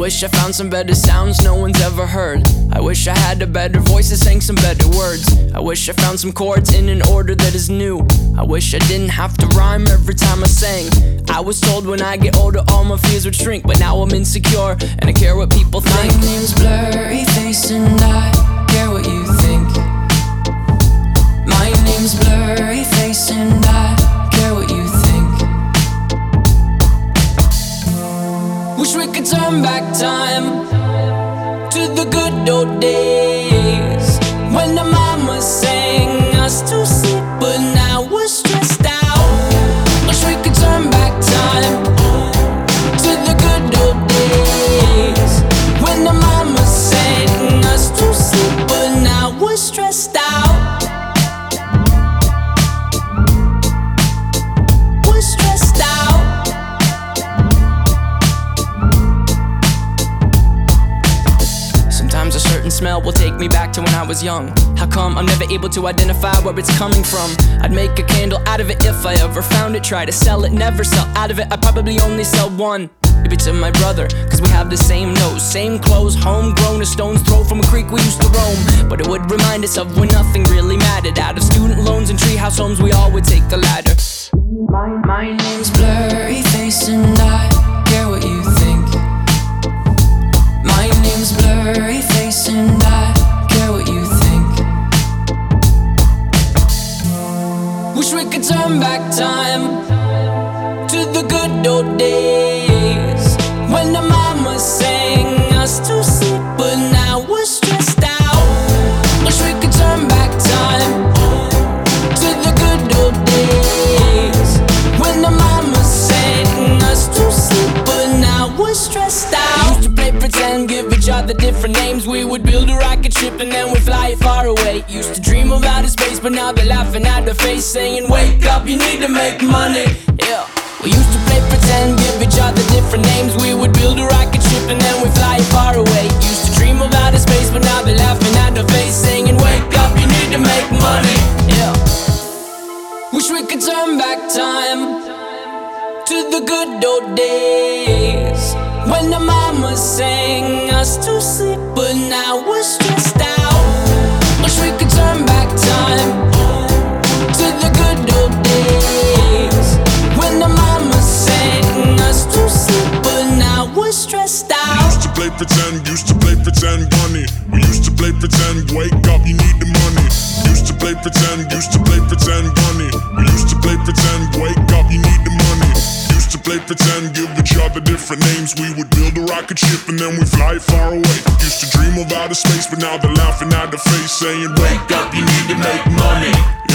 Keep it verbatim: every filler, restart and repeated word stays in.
wish I found some better sounds no one's ever heard. I wish I had a better voice that sang some better words. I wish I found some chords in an order that is new. I wish I didn't have to rhyme every time I sang. I was told when I get older all my fears would shrink, but now I'm insecure and I care what people think. My name's Blurryface and I care what you think. My name's Blurryface and I care what you think. Wish we could turn back time to the good old days when the mama sang us to sleep, but now we're stressed out. Wish we could turn back time to the good old days when the mama sang us to sleep, but now we're stressed out. We're stressed out. Sometimes a certain smell will take me back to when I was young. How come I'm never able to identify where it's coming from? I'd make a candle out of it if I ever found it. Try to sell it, never sell out of it. I'd probably only sell one. Maybe to my brother, cause we have the same nose, same clothes, homegrown, a stone's throw from a creek we used to roam. But it would remind us of when nothing really mattered. Out of student loans and treehouse homes, we all would take the ladder. My, my name's Blurryface and I care what you think. My name's Blurryface and I care what you think. Wish we could turn back time to the good old days when the mama sang us to sleep, but now we're stressed out. Wish we could turn back time to the good old days when the mama sang us to sleep, but now we're stressed out. We used to play pretend, give each other different names. We would build a rocket ship and then we'd fly it far away. Used to dream of outer space, but now they're laughing at the face, saying wake up, you need to make money. Yeah. We used to play pretend, give each other different names. We would build a rocket ship and then we'd fly it far away. Used to dream of outer space, but now they're laughing at the face, saying wake up, you need to make money. Yeah. Wish we could turn back time to the good old days when the mama sang us to sleep, but now we're stressed out. Wish we could turn back time to the good old days when the mama sang us to sleep, but now we're stressed out. We used to play pretend, used to play pretend, bunny. We used to play pretend, wake up, you need the money. Used to play pretend, used to play pretend, bunny. We used to play pretend, wake up, you need the money. Used to play pretend, give each other different names. We would build a rocket ship and then we'd fly far away. Used to dream of outer space, but now they're laughing at the face, saying wake up, you need to make money.